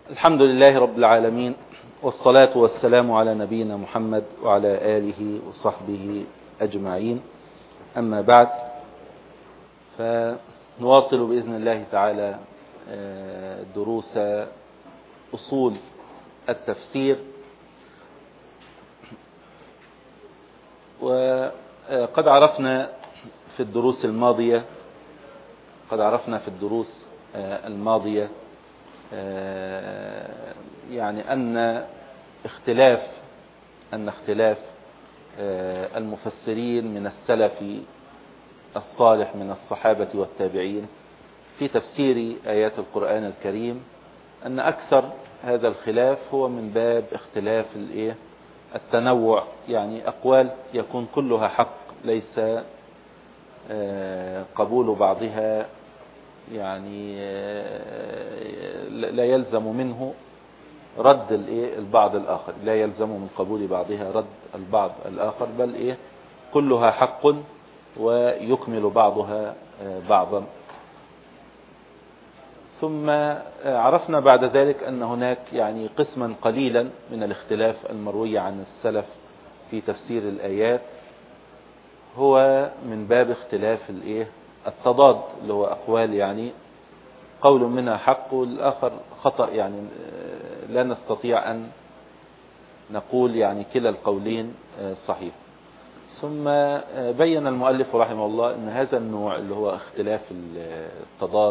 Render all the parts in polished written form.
الحمد لله رب العالمين، والصلاة والسلام على نبينا محمد وعلى آله وصحبه أجمعين. أما بعد، فنواصل بإذن الله تعالى دروس أصول التفسير. وقد عرفنا في الدروس الماضية يعني أن اختلاف المفسرين من السلف الصالح من الصحابة والتابعين في تفسير آيات القرآن الكريم، أن أكثر هذا الخلاف هو من باب اختلاف التنوع، يعني أقوال يكون كلها حق، ليس قبول بعضها يعني لا يلزم منه رد البعض الآخر، لا يلزم من قبول بعضها رد البعض الآخر، بل كلها حق ويكمل بعضها بعضا. ثم عرفنا بعد ذلك أن هناك يعني قسما قليلا من الاختلاف المروي عن السلف في تفسير الآيات هو من باب اختلاف التضاد، اللي هو أقوال يعني قول منها حق والآخر خطأ، يعني لا نستطيع أن نقول يعني كلا القولين صحيح. ثم بين المؤلف رحمه الله أن هذا النوع اللي هو اختلاف التضاد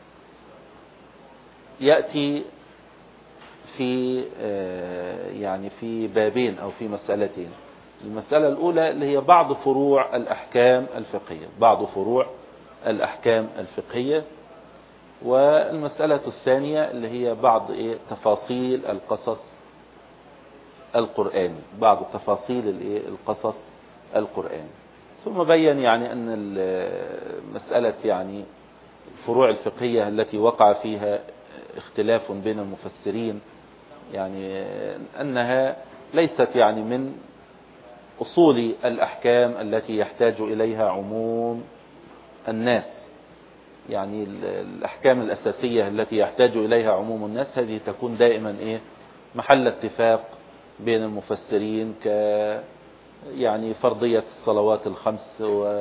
يأتي في يعني في بابين أو في مسألتين. المسألة الأولى اللي هي بعض فروع الأحكام الفقهية، والمسألة الثانية اللي هي بعض تفاصيل القصص القرآني. ثم بين يعني أن المسألة يعني الفروع الفقهية التي وقع فيها اختلاف بين المفسرين، يعني أنها ليست يعني من أصول الأحكام التي يحتاج إليها عموم الناس، يعني الأحكام الأساسية التي يحتاج إليها عموم الناس هذه تكون دائما محل اتفاق بين المفسرين، يعني فرضية الصلوات الخمس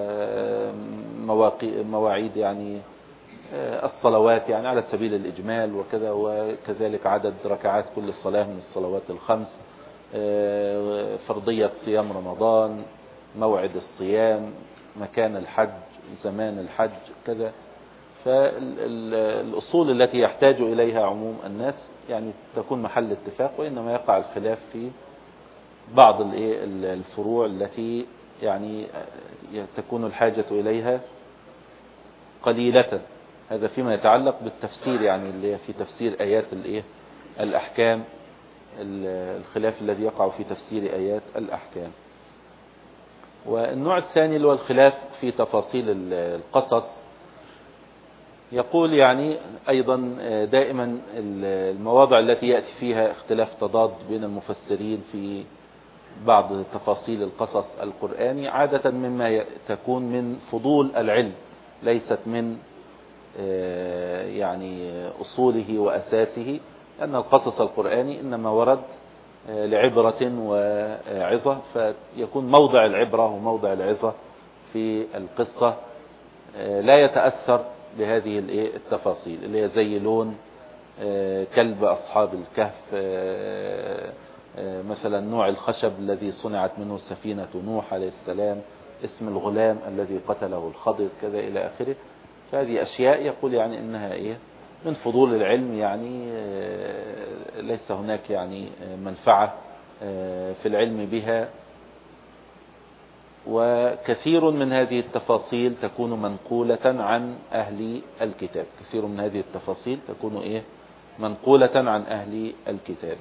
ومواعيد يعني الصلوات يعني على سبيل الإجمال وكذا، وكذلك عدد ركعات كل صلاة من الصلوات الخمس، فرضية صيام رمضان، موعد الصيام، مكان الحج، زمان الحج كذا. فالأصول التي يحتاج إليها عموم الناس يعني تكون محل اتفاق، وإنما يقع الخلاف في بعض الفروع التي يعني تكون الحاجة إليها قليلة. هذا فيما يتعلق بالتفسير، يعني اللي في تفسير آيات الأحكام، الخلاف الذي يقع في تفسير آيات الأحكام. والنوع الثاني اللي هو الخلاف في تفاصيل القصص، يقول يعني أيضا دائما المواضع التي يأتي فيها اختلاف تضاد بين المفسرين في بعض تفاصيل القصص القرآني عادة مما تكون من فضول العلم، ليست من يعني أصوله وأساسه، لأن القصص القرآني إنما ورد لعبرة وعظة، فيكون موضع العبرة وموضع العظة في القصة لا يتأثر بهذه التفاصيل اللي هي زي لون كلب أصحاب الكهف، مثلا نوع الخشب الذي صنعت منه سفينة نوح عليه السلام، اسم الغلام الذي قتله الخضر كذا إلى آخره. فهذه أشياء يقول يعني إنها من فضول العلم، يعني ليس هناك يعني منفعة في العلم بها. وكثير من هذه التفاصيل تكون منقولة عن أهل الكتاب، منقولة عن أهل الكتاب.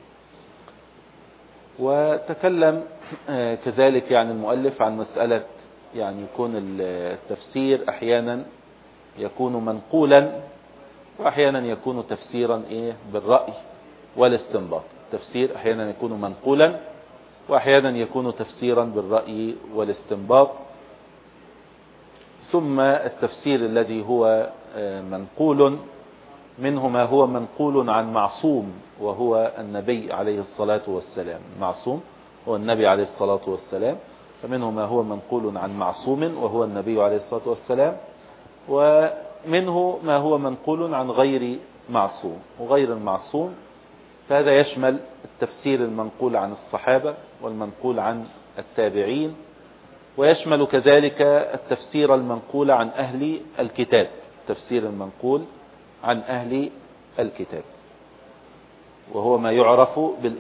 وتكلم كذلك يعني المؤلف عن مسألة يعني يكون التفسير أحيانا يكون منقولا، وأحيانا يكون تفسيرا بالرأي والاستنباط. التفسير أحيانا يكون منقولا، وأحيانا يكون تفسيرا بالرأي والاستنباط. ثم التفسير الذي هو منقول منه ما هو منقول عن معصوم وهو النبي عليه الصلاة والسلام. معصوم هو النبي عليه الصلاة والسلام، فمنه ما هو منقول عن معصوم وهو النبي عليه الصلاة والسلام، ومنه ما هو منقول عن غير معصوم. وغير المعصوم فهذا يشمل التفسير المنقول عن الصحابة والمنقول عن التابعين، ويشمل كذلك التفسير المنقول عن أهل الكتاب، التفسير المنقول عن أهل الكتاب، وهو ما يعرف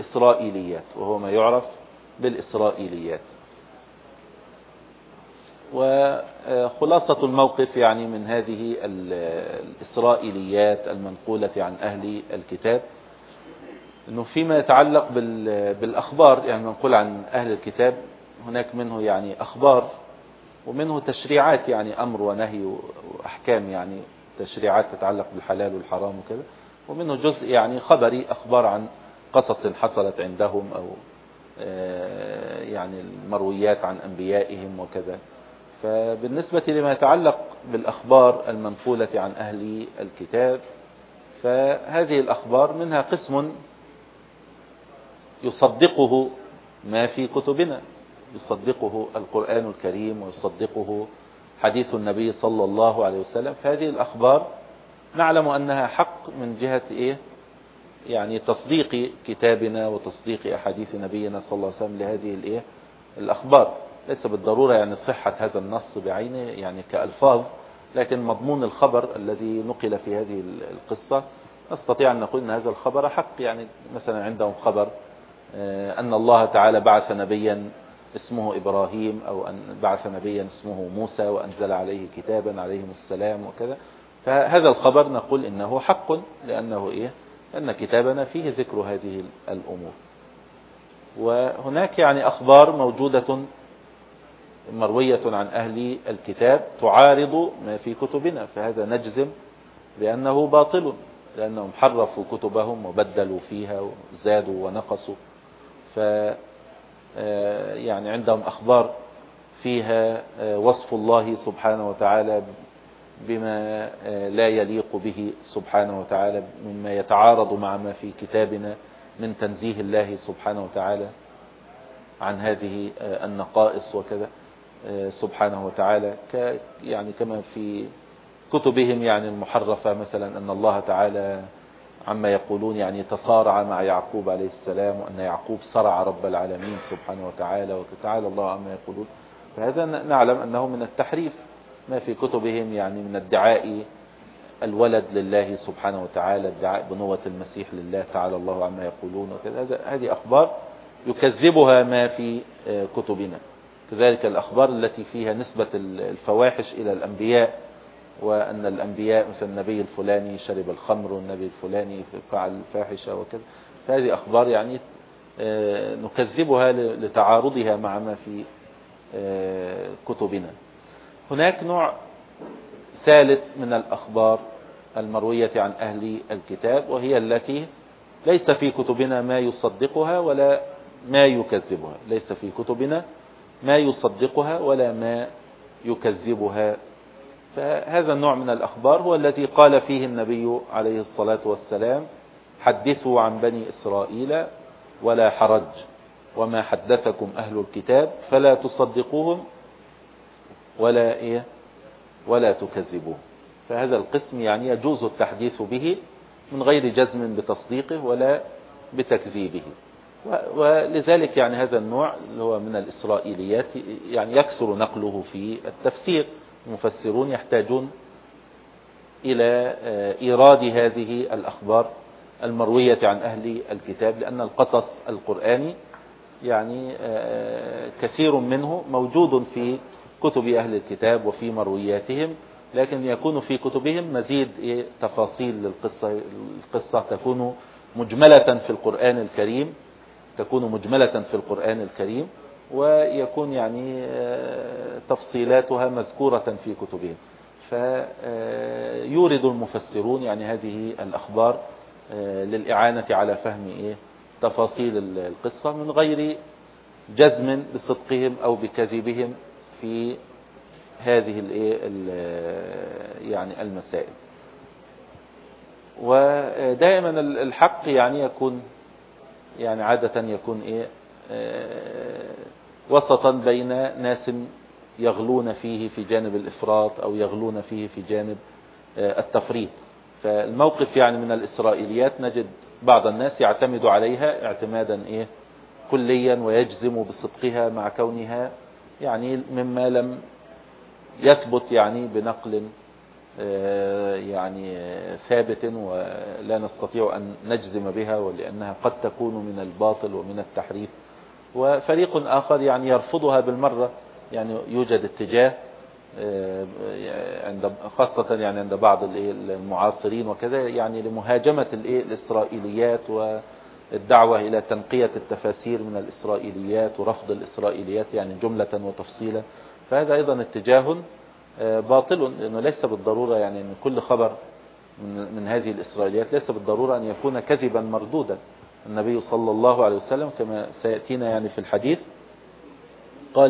بالإسرائيليات. وخلاصة الموقف يعني من هذه الإسرائيليات المنقولة عن أهل الكتاب، أنه فيما يتعلق بالأخبار يعني منقول عن أهل الكتاب، هناك منه يعني أخبار ومنه تشريعات، يعني أمر ونهي وأحكام، يعني تشريعات تتعلق بالحلال والحرام وكذا، ومنه جزء يعني خبري، أخبار عن قصص حصلت عندهم أو يعني المرويات عن أنبيائهم وكذا. فبالنسبة لما يتعلق بالأخبار المنقولة عن أهل الكتاب، فهذه الأخبار منها قسم يصدقه ما في كتبنا، يصدقه القرآن الكريم ويصدقه حديث النبي صلى الله عليه وسلم. فهذه الأخبار نعلم أنها حق من جهة إيه؟ يعني تصديق كتابنا وتصديق أحاديث نبينا صلى الله عليه وسلم لهذه الإيه؟ الأخبار. ليس بالضرورة يعني صحة هذا النص بعينه يعني كألفاظ، لكن مضمون الخبر الذي نقل في هذه القصة نستطيع أن نقول أن هذا الخبر حق. يعني مثلا عندهم خبر أن الله تعالى بعث نبيا اسمه إبراهيم، أو أن بعث نبيا اسمه موسى وأنزل عليه كتابا عليهم السلام وكذا. فهذا الخبر نقول إنه حق، لأنه إيه؟ لأن كتابنا فيه ذكر هذه الأمور. وهناك يعني أخبار موجودة مروية عن أهل الكتاب تعارض ما في كتبنا، فهذا نجزم بأنه باطل، لأنهم حرفوا كتبهم وبدلوا فيها وزادوا ونقصوا. يعني عندهم أخبار فيها وصف الله سبحانه وتعالى بما لا يليق به سبحانه وتعالى، مما يتعارض مع ما في كتابنا من تنزيه الله سبحانه وتعالى عن هذه النقائص وكذا سبحانه وتعالى. يعني كما في كتبهم يعني المحرفة، مثلا أن الله تعالى عما يقولون يعني تصارع مع يعقوب عليه السلام، وأن يعقوب صرع رب العالمين سبحانه وتعالى، وتعالى الله عما يقولون. فهذا نعلم أنه من التحريف ما في كتبهم، يعني من ادعاء الولد لله سبحانه وتعالى، ادعاء بنوة المسيح لله تعالى الله عما يقولون وكذا. هذه أخبار يكذبها ما في كتبنا. كذلك الأخبار التي فيها نسبة الفواحش إلى الأنبياء، وأن الأنبياء مثل النبي الفلاني شرب الخمر والنبي الفلاني فعل الفاحشة وكذا. فهذه أخبار يعني نكذبها لتعارضها مع ما في كتبنا. هناك نوع ثالث من الأخبار المروية عن أهل الكتاب، وهي التي ليس في كتبنا ما يصدقها ولا ما يكذبها، ليس في كتبنا ما يصدقها ولا ما يكذبها. فهذا النوع من الأخبار هو الذي قال فيه النبي عليه الصلاة والسلام: حدثوا عن بني إسرائيل ولا حرج، وما حدثكم أهل الكتاب فلا تصدقوهم ولا تكذبوه. فهذا القسم يعني يجوز التحديث به من غير جزم بتصديقه ولا بتكذيبه. ولذلك يعني هذا النوع اللي هو من الإسرائيليات يعني يكثر نقله في التفسير. المفسرون يحتاجون إلى إيراد هذه الأخبار المروية عن أهل الكتاب، لأن القصص القرآني يعني كثير منه موجود في كتب أهل الكتاب وفي مروياتهم، لكن يكون في كتبهم مزيد تفاصيل للقصة. القصة تكون مجملة في القرآن الكريم، ويكون يعني تفصيلاتها مذكورة في كتبهم. فيورد المفسرون يعني هذه الأخبار للإعانة على فهم تفاصيل القصة من غير جزم بصدقهم أو بكذبهم في هذه يعني المسائل. ودائما الحق يعني يكون يعني عادة يكون وسطا بين ناس يغلون فيه في جانب الإفراط أو يغلون فيه في جانب التفريط. فالموقف يعني من الإسرائيليات نجد بعض الناس يعتمد عليها اعتمادا كليا ويجزم بصدقها مع كونها يعني مما لم يثبت يعني بنقل يعني ثابت ولا نستطيع أن نجزم بها، ولأنها قد تكون من الباطل ومن التحريف. وفريق آخر يعني يرفضها بالمرة، يعني يوجد اتجاه عند خاصة يعني عند بعض المعاصرين وكذا يعني لمهاجمة الإسرائيليات والدعوة إلى تنقية التفاسير من الإسرائيليات ورفض الإسرائيليات يعني جملة وتفصيلا. فهذا أيضا اتجاه باطل، لأنه ليس بالضرورة يعني أن كل خبر من هذه الإسرائيليات ليس بالضرورة أن يكون كذبا مردودا. النبي صلى الله عليه وسلم كما سيأتينا يعني في الحديث قال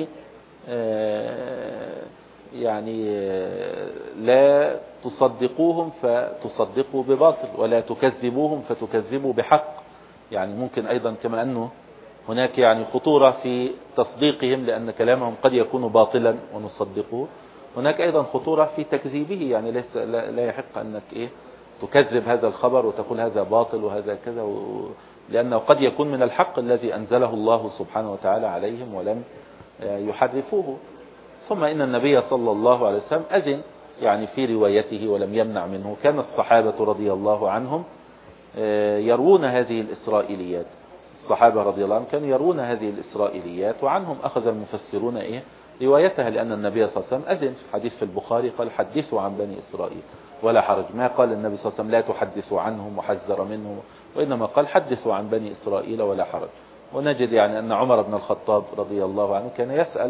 يعني لا تصدقوهم فتصدقوا بباطل ولا تكذبوهم فتكذبوا بحق. يعني ممكن أيضا كما أنه هناك يعني خطورة في تصديقهم لأن كلامهم قد يكون باطلا ونصدقه، هناك أيضا خطورة في تكذيبه. يعني ليس لا يحق أنك تكذب هذا الخبر وتقول هذا باطل وهذا كذا لأنه قد يكون من الحق الذي أنزله الله سبحانه وتعالى عليهم ولم يحرفوه. ثم إن النبي صلى الله عليه وسلم أذن يعني في روايته ولم يمنع منه. كان الصحابة رضي الله عنهم يروون هذه الإسرائيليات، الصحابة رضي الله عنهم كانوا يروون هذه الإسرائيليات وعنهم أخذ المفسرون روايتها، لأن النبي صلى الله عليه وسلم أذن في حديث في البخاري قال حدثوا عن بني إسرائيل ولا حرج. ما قال النبي صلى الله عليه وسلم لا تحدثوا عنهم وحذر منهم، وإنما قال حدثوا عن بني إسرائيل ولا حرج. ونجد يعني أن عمر بن الخطاب رضي الله عنه كان يسأل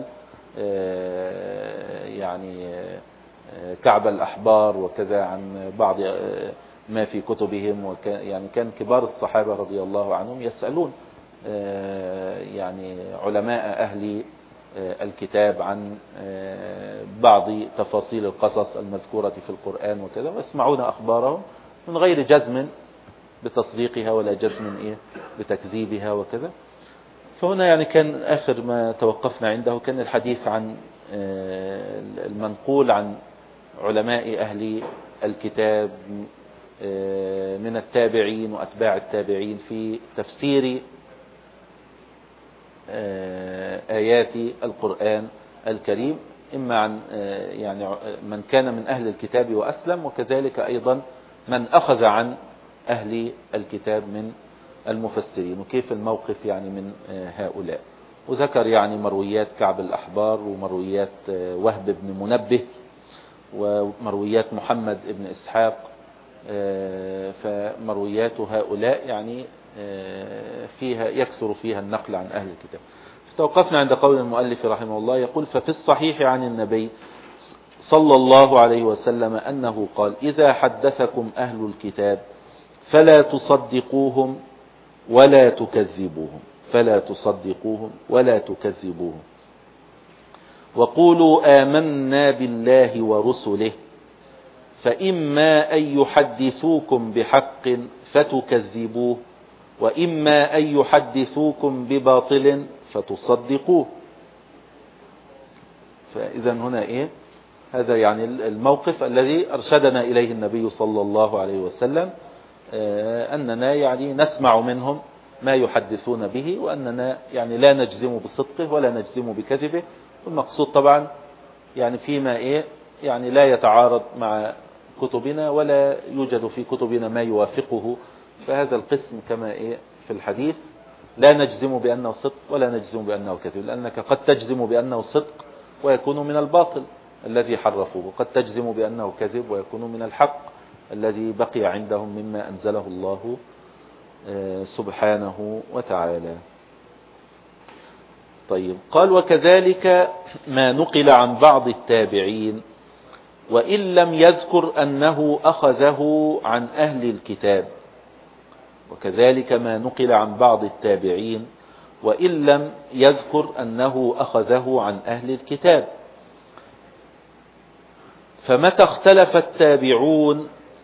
يعني كعب الأحبار وكذا عن بعض ما في كتبهم، يعني كان كبار الصحابة رضي الله عنهم يسألون يعني علماء أهل الكتاب عن بعض تفاصيل القصص المذكورة في القرآن وكذا، ويسمعون أخبارهم من غير جزم بتصديقها ولا جزم بتكذيبها وكذا. فهنا يعني كان آخر ما توقفنا عنده كان الحديث عن المنقول عن علماء أهل الكتاب من التابعين وأتباع التابعين في تفسير آيات القرآن الكريم، إما عن يعني من كان من أهل الكتاب وأسلم، وكذلك أيضا من أخذ عن أهل الكتاب من المفسرين، وكيف الموقف يعني من هؤلاء. وذكر يعني مرويات كعب الأحبار ومرويات وهب بن منبه ومرويات محمد بن إسحاق. فمرويات هؤلاء يعني فيها يكثر فيها النقل عن أهل الكتاب. فتوقفنا عند قول المؤلف رحمه الله يقول ففي الصحيح عن النبي صلى الله عليه وسلم أنه قال إذا حدثكم أهل الكتاب فلا تصدقوهم ولا تكذبوهم، فلا تصدقوهم ولا تكذبوهم، وقولوا آمنا بالله ورسله، فإما أن يحدثوكم بحق فتكذبوه وإما أن يحدثوكم بباطل فتصدقوه. فإذا هنا هذا يعني الموقف الذي أرشدنا إليه النبي صلى الله عليه وسلم، أننا يعني نسمع منهم ما يحدثون به، وأننا يعني لا نجزم بصدقه ولا نجزم بكذبه. والمقصود طبعا يعني فيما يعني لا يتعارض مع كتبنا ولا يوجد في كتبنا ما يوافقه. فهذا القسم كما في الحديث لا نجزم بأنه صدق ولا نجزم بأنه كذب، لأنك قد تجزم بأنه صدق ويكون من الباطل الذي حرفوه، وقد تجزم بأنه كذب ويكون من الحق الذي بقي عندهم مما أنزله الله سبحانه وتعالى. طيب، قال وكذلك ما نقل عن بعض التابعين وإن لم يذكر أنه أخذه عن أهل الكتاب. وكذلك ما نقل عن بعض التابعين وإن لم يذكر أنه أخذه عن أهل الكتاب. فمتى اختلف التابعون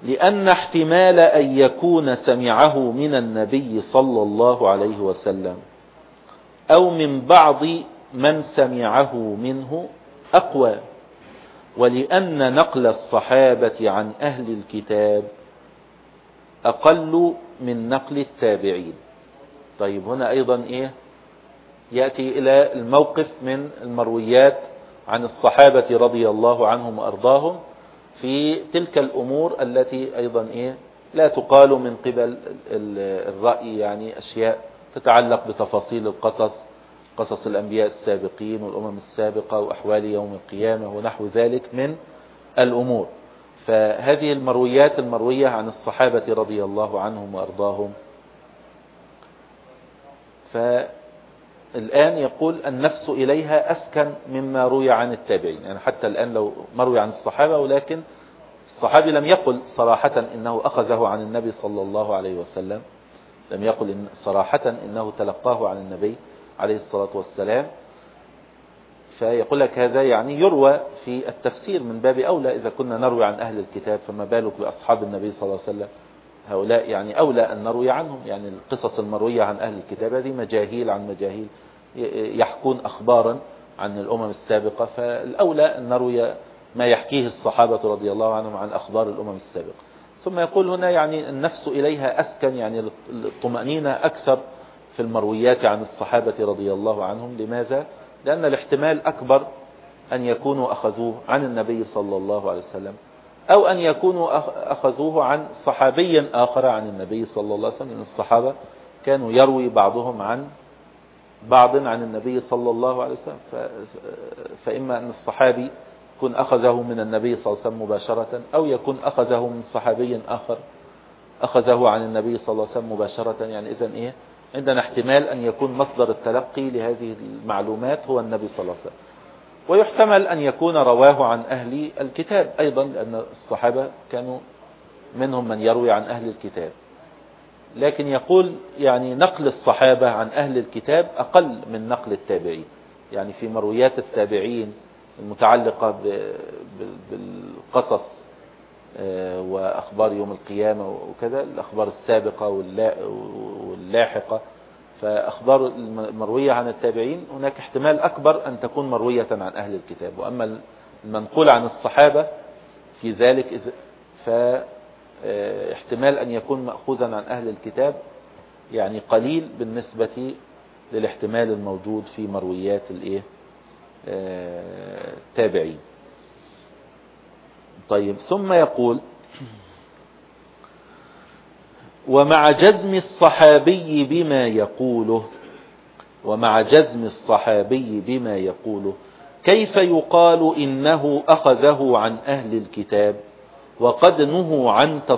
لأن احتمال أن يكون سمعه من النبي صلى الله عليه وسلم أو من بعض من سمعه منه أقوى، ولأن نقل الصحابة عن أهل الكتاب أقل من نقل التابعين. طيب هنا أيضا يأتي إلى الموقف من المرويات عن الصحابة رضي الله عنهم وأرضاهم في تلك الأمور التي أيضا لا تقال من قبل الرأي، يعني أشياء تتعلق بتفاصيل القصص، قصص الأنبياء السابقين والأمم السابقة وأحوال يوم القيامة ونحو ذلك من الأمور. فهذه المرويات المروية عن الصحابة رضي الله عنهم وأرضاهم، فالآن يقول النفس إليها أسكن مما روي عن التابعين. يعني حتى الآن لو مروي عن الصحابة، ولكن الصحابي لم يقل صراحة إنه أخذه عن النبي صلى الله عليه وسلم، لم يقل صراحة إنه تلقاه عن النبي عليه الصلاة والسلام. فيقول لك هذا يعني يروى في التفسير من باب أولى، إذا كنا نروي عن أهل الكتاب فما بالك بأصحاب النبي صلى الله عليه وسلم، هؤلاء يعني أولى أن نروي عنهم. يعني القصص المروية عن أهل الكتاب هذه مجاهيل عن مجاهيل، يحكون أخبارا عن الأمم السابقة، فالأولى أن نروي ما يحكيه الصحابة رضي الله عنهم عن أخبار الأمم السابقة. ثم يقول هنا يعني النفس إليها أسكن، يعني الطمأنينة أكثر في المرويات عن الصحابة رضي الله عنهم. لماذا؟ لأن الاحتمال أكبر أن يكونوا أخذوه عن النبي صلى الله عليه وسلم، أو أن يكونوا أخذوه عن صحابي آخر عن النبي صلى الله عليه وسلم. لأن الصحابة كانوا يروي بعضهم عن بعض عن النبي صلى الله عليه وسلم، فإما أن الصحابي يكون أخذه من النبي صلى الله عليه وسلم مباشرة، أو يكون أخذه من صحابي آخر أخذه عن النبي صلى الله عليه وسلم مباشرة. يعني إذن عندنا احتمال أن يكون مصدر التلقي لهذه المعلومات هو النبي صلى الله عليه وسلم. ويحتمل أن يكون رواه عن أهل الكتاب أيضا، لأن الصحابة كانوا منهم من يروي عن أهل الكتاب. لكن يقول يعني نقل الصحابة عن أهل الكتاب أقل من نقل التابعين. يعني في مرويات التابعين المتعلقة بالقصص وأخبار يوم القيامة وكذا، الأخبار السابقة واللاحقة، فأخبار المروية عن التابعين هناك احتمال أكبر أن تكون مروية عن أهل الكتاب. وأما المنقول عن الصحابة في ذلك فاحتمال أن يكون مأخوذا عن أهل الكتاب يعني قليل بالنسبة للاحتمال الموجود في مرويات التابعين. طيب ثم يقول ومع جزم الصحابي بما يقوله كيف يقال إنه أخذه عن أهل الكتاب وقد نهوا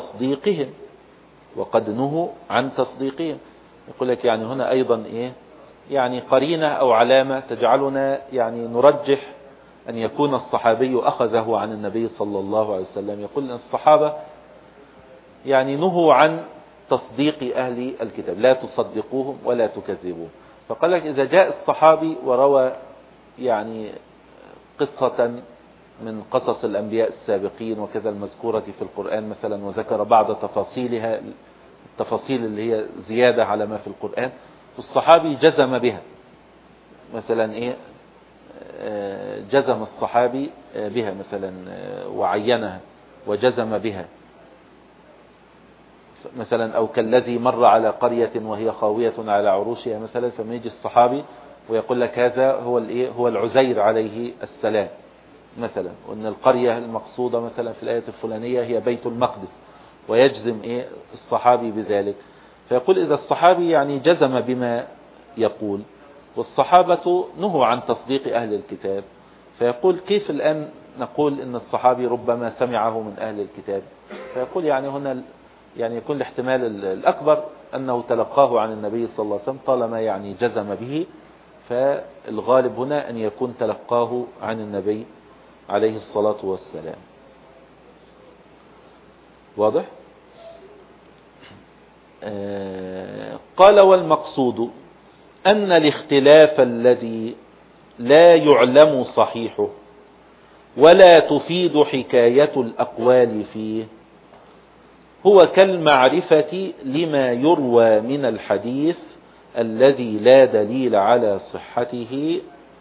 عن تصديقهم. يقول لك يعني هنا أيضا يعني قرينة أو علامة تجعلنا يعني نرجح أن يكون الصحابي أخذه عن النبي صلى الله عليه وسلم. يقول أن الصحابة يعني نهوا عن تصديق أهل الكتاب، لا تصدقوهم ولا تكذبوهم. فقال لك إذا جاء الصحابي وروى يعني قصة من قصص الأنبياء السابقين وكذا المذكورة في القرآن مثلا، وذكر بعض تفاصيلها، التفاصيل اللي هي زيادة على ما في القرآن، والصحابي جزم بها مثلا جزم الصحابي بها مثلا وعينها وجزم بها مثلا، أو كالذي مر على قرية وهي خاوية على عروشها مثلا، فما يجي الصحابي ويقول لك هذا هو العزير عليه السلام مثلا، وأن القرية المقصودة مثلا في الآية الفلانية هي بيت المقدس، ويجزم الصحابي بذلك. فيقول إذا الصحابي يعني جزم بما يقول والصحابة نهوا عن تصديق أهل الكتاب، فيقول كيف الآن نقول إن الصحابي ربما سمعه من أهل الكتاب؟ فيقول يعني هنا يعني يكون الاحتمال الأكبر أنه تلقاه عن النبي صلى الله عليه وسلم طالما يعني جزم به، فالغالب هنا أن يكون تلقاه عن النبي عليه الصلاة والسلام. واضح؟ قال والمقصود أن الاختلاف الذي لا يعلم صحيحه ولا تفيد حكاية الأقوال فيه هو كالمعرفة لما يروى من الحديث الذي لا دليل على صحته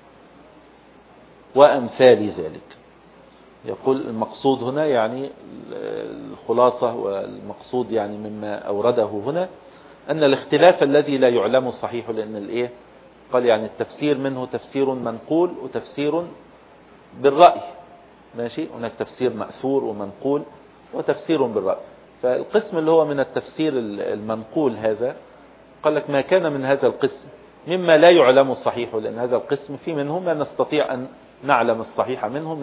وأمثال ذلك. يقول المقصود هنا يعني الخلاصة والمقصود يعني مما أورده هنا أن الاختلاف الذي لا يعلم صحيح، لأن الإيه قال يعني التفسير منه تفسير منقول وتفسير بالرأي، ماشي، هناك تفسير مأثور ومنقول وتفسير بالرأي. فالقسم اللي هو من التفسير المنقول هذا قال لك ما كان من هذا القسم مما لا يعلم الصحيح، لأن هذا القسم في منه ما نستطيع أن نعلم الصحيح منه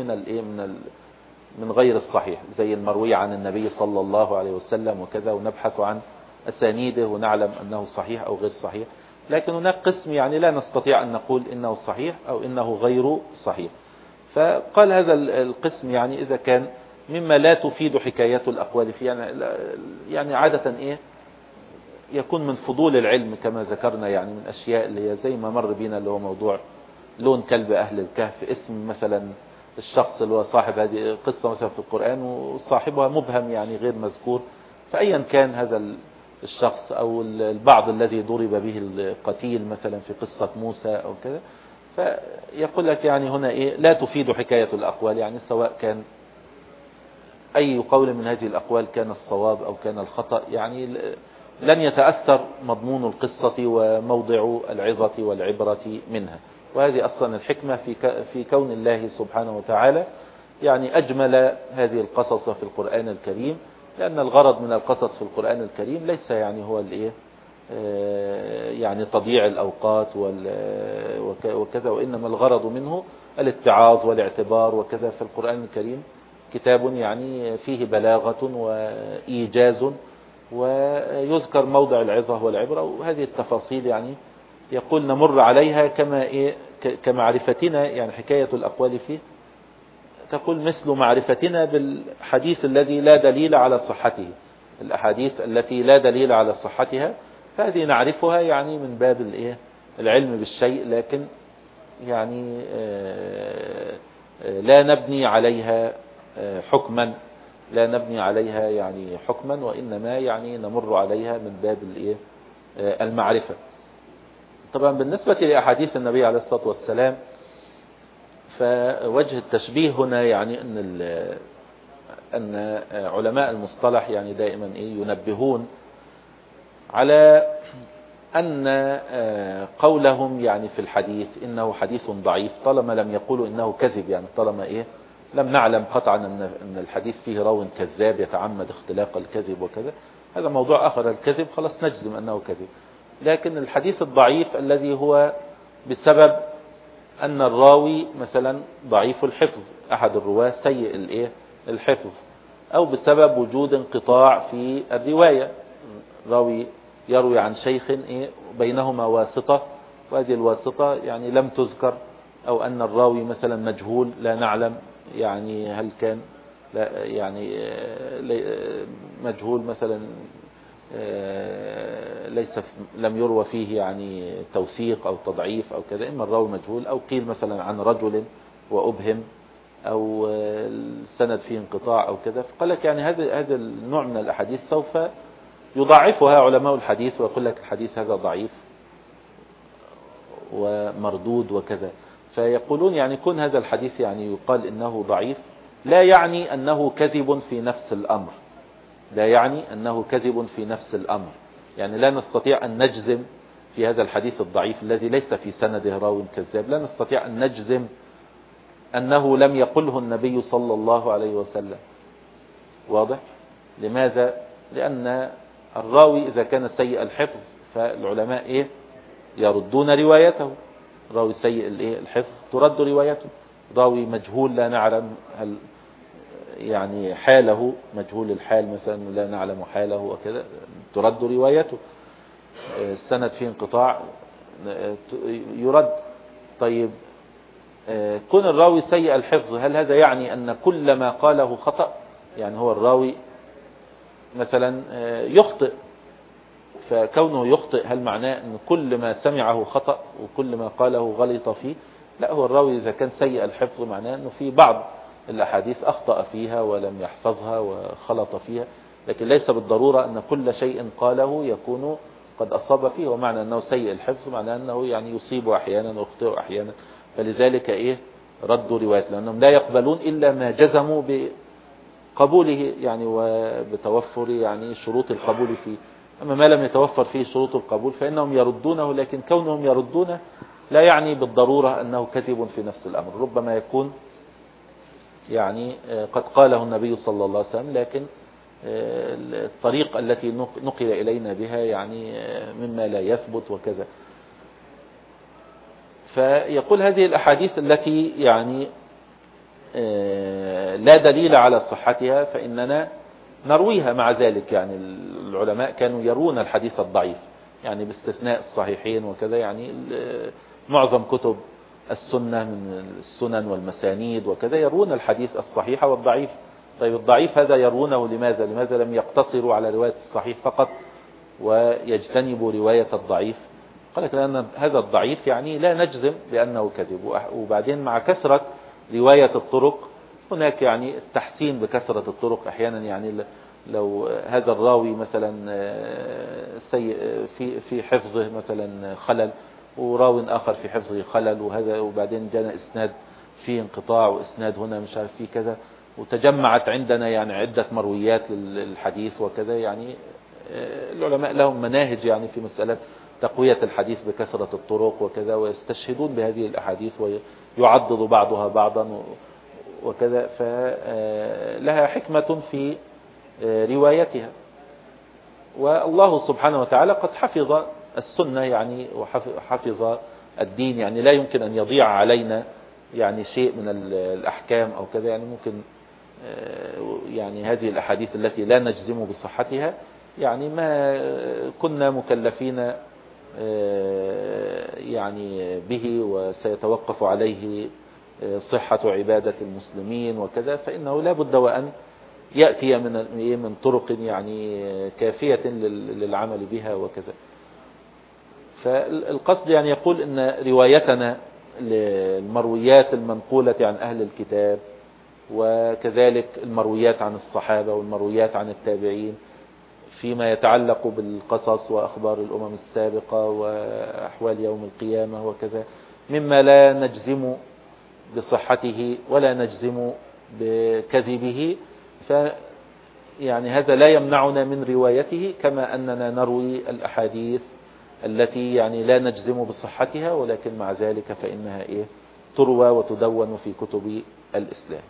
من غير الصحيح، زي المروي عن النبي صلى الله عليه وسلم وكذا، ونبحث عن أسانيده ونعلم أنه صحيح أو غير صحيح. لكن هناك قسم يعني لا نستطيع أن نقول إنه صحيح أو إنه غير صحيح. فقال هذا القسم يعني إذا كان مما لا تفيد حكاية الأقوال فيه، يعني عادة إيه يكون من فضول العلم كما ذكرنا، يعني من أشياء اللي هي زي ما مر بينا اللي هو موضوع لون كلب أهل الكهف، اسم مثلا الشخص اللي هو صاحب هذه قصة مثلا في القرآن وصاحبها مبهم يعني غير مذكور، فأيا كان هذا الشخص أو البعض الذي ضرب به القتيل مثلا في قصة موسى أو كذا، فيقول لك يعني هنا إيه لا تفيد حكاية الأقوال، يعني سواء كان أي قول من هذه الأقوال كان الصواب أو كان الخطأ، يعني لن يتأثر مضمون القصة وموضع العظة والعبرة منها. وهذه أصلا الحكمة في كون الله سبحانه وتعالى يعني أجمل هذه القصص في القرآن الكريم، لأن الغرض من القصص في القرآن الكريم ليس يعني هو الإيه يعني تضييع الأوقات وكذا، وإنما الغرض منه الاتعاظ والاعتبار وكذا. في القرآن الكريم كتاب يعني فيه بلاغة وإيجاز، ويذكر موضع العظة والعبرة، وهذه التفاصيل يعني يقول نمر عليها كمعرفتنا، يعني حكاية الأقوال فيه تقول مثل معرفتنا بالحديث الذي لا دليل على صحته، الأحاديث التي لا دليل على صحتها فهذه نعرفها يعني من باب العلم بالشيء، لكن يعني لا نبني عليها حكما، لا نبني عليها يعني حكما، وإنما يعني نمر عليها من باب المعرفة. طبعا بالنسبة لأحاديث النبي عليه الصلاة والسلام فوجه التشبيه هنا يعني أن علماء المصطلح يعني دائما ينبهون على أن قولهم يعني في الحديث إنه حديث ضعيف طالما لم يقولوا إنه كذب، يعني طالما لم نعلم قطعا أن الحديث فيه راو كذاب يتعمد اختلاق الكذب وكذا، هذا موضوع آخر. الكذب خلاص نجزم أنه كذب، لكن الحديث الضعيف الذي هو بسبب أن الراوي مثلا ضعيف الحفظ، أحد الرواة سيء الحفظ، أو بسبب وجود انقطاع في الرواية، راوي يروي عن شيخ بينهما واسطة وهذه الواسطة يعني لم تذكر، أو أن الراوي مثلا مجهول لا نعلم يعني هل كان لا يعني مجهول مثلا ليس لم يروى فيه يعني توثيق أو تضعيف أو كذا، إما الراوي مجهول أو قيل مثلا عن رجل وأبهم أو السند فيه انقطاع أو كذا. فقال لك يعني هذا النوع من الأحاديث سوف يضعفها علماء الحديث ويقول لك الحديث هذا ضعيف ومردود وكذا. فيقولون يعني كون هذا الحديث يعني يقال إنه ضعيف لا يعني أنه كذب في نفس الأمر، لا يعني أنه كذب في نفس الأمر، يعني لا نستطيع أن نجزم في هذا الحديث الضعيف الذي ليس في سنده راو كذاب، لا نستطيع أن نجزم أنه لم يقله النبي صلى الله عليه وسلم. واضح؟ لماذا؟ لأن الراوي إذا كان سيء الحفظ فالعلماء يردون روايته، راوي سيء الحفظ ترد روايته، راوي مجهول لا نعلم هل يعني حاله، مجهول الحال مثلا لا نعلم حاله وكذا ترد روايته، السند فيه انقطاع يرد. طيب كون الراوي سيء الحفظ هل هذا يعني أن كل ما قاله خطأ؟ يعني هو الراوي مثلا يخطئ، فكونه يخطئ هل معناه أن كل ما سمعه خطأ وكل ما قاله غلط فيه؟ لا، هو الراوي إذا كان سيء الحفظ معناه أنه في بعض الأحاديث أخطأ فيها ولم يحفظها وخلط فيها، لكن ليس بالضرورة أن كل شيء قاله يكون قد أصاب فيه، ومعنى أنه سيء الحفظ معنى أنه يعني يصيب أحيانا ويخطئ أحيانا. فلذلك ردوا رواية، لأنهم لا يقبلون إلا ما جزموا بقبوله يعني وبتوفر يعني شروط القبول فيه. أما ما لم يتوفر فيه شروط القبول فإنهم يردونه، لكن كونهم يردونه لا يعني بالضرورة أنه كذب في نفس الأمر. ربما يكون يعني قد قاله النبي صلى الله عليه وسلم، لكن الطريق التي نقل إلينا بها يعني مما لا يثبت وكذا. فيقول هذه الأحاديث التي يعني لا دليل على صحتها فإننا نرويها مع ذلك. يعني العلماء كانوا يرون الحديث الضعيف يعني باستثناء الصحيحين وكذا، يعني معظم كتب السنة من السنن والمسانيد وكذا يرون الحديث الصحيح والضعيف. طيب الضعيف هذا يرونه لماذا لم يقتصروا على رواية الصحيح فقط ويجتنبوا رواية الضعيف؟ قال لك لأن هذا الضعيف يعني لا نجزم بأنه كذب. وبعدين مع كثرة رواية الطرق هناك يعني التحسين بكثرة الطرق أحيانا. يعني لو هذا الراوي مثلا سيء في حفظه مثلا خلل، وراو آخر في حفظه خلل، وهذا وبعدين جاء إسناد فيه انقطاع وإسناد هنا مش عارف فيه كذا، وتجمعت عندنا يعني عدة مرويات للحديث وكذا. يعني العلماء لهم مناهج يعني في مسألة تقوية الحديث بكثرة الطرق وكذا، ويستشهدون بهذه الأحاديث ويعضد بعضها بعضا وكذا، فلها حكمة في روايتها. والله سبحانه وتعالى قد حفظ السنة يعني وحفظ الدين، يعني لا يمكن أن يضيع علينا يعني شيء من الأحكام أو كذا. يعني ممكن يعني هذه الأحاديث التي لا نجزم بصحتها يعني ما كنا مكلفين يعني به، وسيتوقف عليه صحة عبادة المسلمين وكذا، فإنه لا بد وأن يأتي من طرق يعني كافية للعمل بها وكذا. فالقصد يعني يقول إن روايتنا للمرويات المنقولة عن أهل الكتاب، وكذلك المرويات عن الصحابة والمرويات عن التابعين فيما يتعلق بالقصص وأخبار الأمم السابقة وأحوال يوم القيامة وكذا، مما لا نجزم بصحته ولا نجزم بكذبه، يعني هذا لا يمنعنا من روايته، كما أننا نروي الأحاديث التي يعني لا نجزم بصحتها، ولكن مع ذلك فإنها تروى وتدون في كتب الإسلام.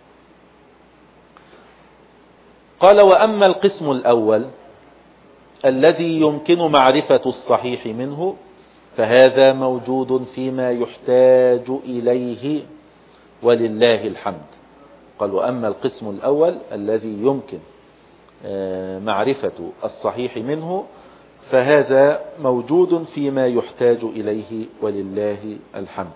قال: وأما القسم الأول الذي يمكن معرفة الصحيح منه فهذا موجود فيما يحتاج إليه ولله الحمد. قال: وأما القسم الأول الذي يمكن معرفة الصحيح منه فهذا موجود فيما يحتاج إليه ولله الحمد.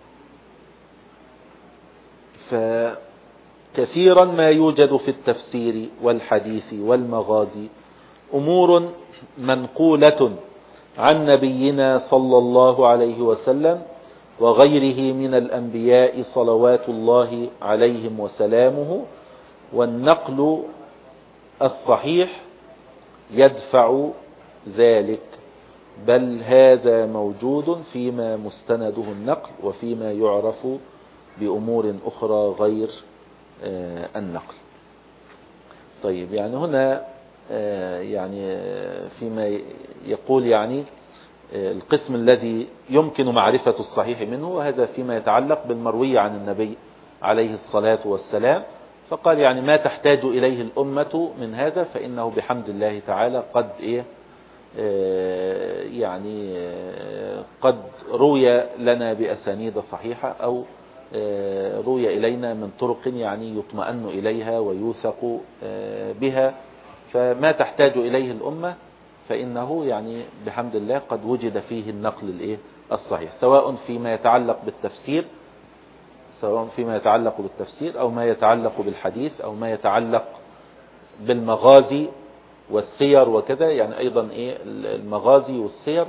فكثيرا ما يوجد في التفسير والحديث والمغازي أمور منقولة عن نبينا صلى الله عليه وسلم وغيره من الأنبياء صلوات الله عليهم وسلامه، والنقل الصحيح يدفع ذلك، بل هذا موجود فيما مستنده النقل وفيما يعرف بأمور أخرى غير النقل. طيب، يعني هنا يعني فيما يقول يعني القسم الذي يمكن معرفة الصحيح منه، وهذا فيما يتعلق بالمروي عن النبي عليه الصلاة والسلام. فقال يعني ما تحتاج إليه الأمة من هذا فإنه بحمد الله تعالى قد يعني قد روي لنا بأسانيد صحيحة، أو روي إلينا من طرق يعني يطمئن إليها ويوثق بها. فما تحتاج إليه الأمة فإنه يعني بحمد الله قد وجد فيه النقل الصحيح، سواء فيما يتعلق بالتفسير أو ما يتعلق بالحديث أو ما يتعلق بالمغازي والسير وكذا. يعني أيضا المغازي والسير